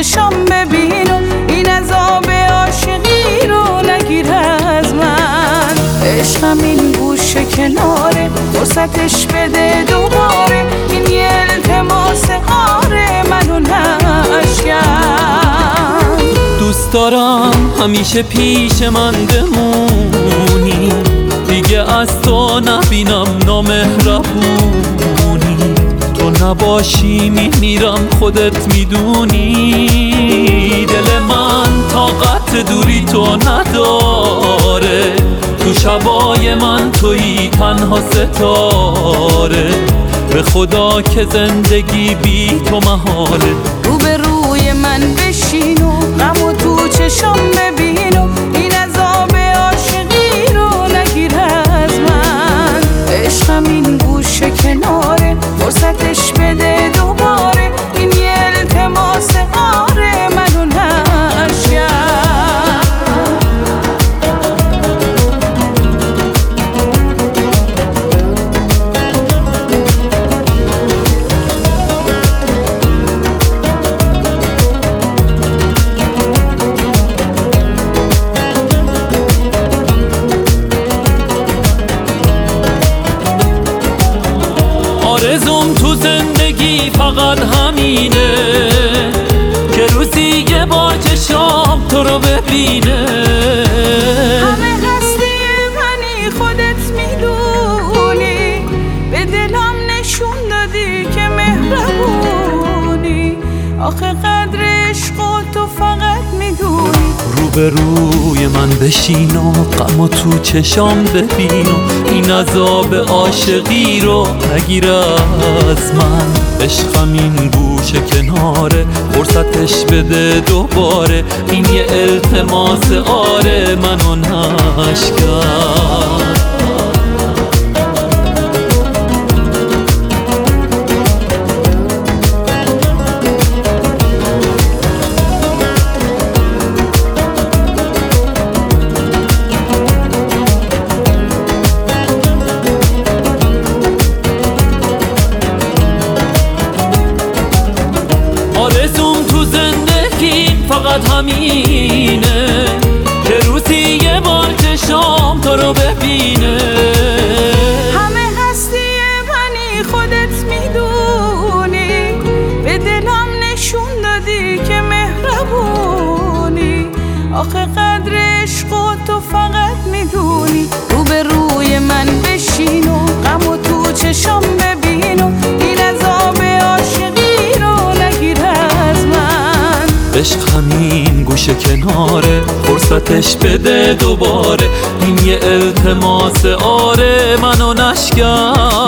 چشام ببین و این عذاب عاشقی رو نگیر از من. عشقم این گوشه کناره، فرصتش بده دوباره، این یه التماس آره منو نشکن. دوست دارم همیشه پیش من بمونی، دیگه از تو نبینم نامهربونی. تو نباشی میمیرم خودت میدونی، دل من طاقت دوری تو نداره، تو شبای من تویی تنها ستاره، به خدا که زندگی بی تو محاله. رو به روی من بشین و غمو تو چشام ببین و این عذاب عاشقی رو نگیر از من. عشقم این گوشه کناره، فرصتش بده دوباره، این یه التماس آره منو نشکن. آرزوم تو زندگی فقط همینه که روزی یه بار چشام تو رو ببینه. همه هستی منی خودت میدونی، به دلم نشون دادی که مهربونی، آخه قدر عشق و تو فقط میدونی. رو به روی من بشین و غمو تو چشام ببین و این عذاب عاشقی رو نگیر از من. عشقم این گوشه کناره، فرصتش بده دوباره، این یه التماس آره منو نشکن. آرزوم تو زندگی فقط همینه که روزی یه بار چشام تو رو ببینه. همه هستی منی خودت میدونی، به دلم نشون دادی که مهربونی، آخه قدر عشق و تو فقط میدونی. رو به روی من بشین و غمو تو چشام ببین و این عذاب عاشقی رو نگیر از من. عشق همین گوشه کناره، فرصتش بده دوباره، این یه التماس آره منو نشکن.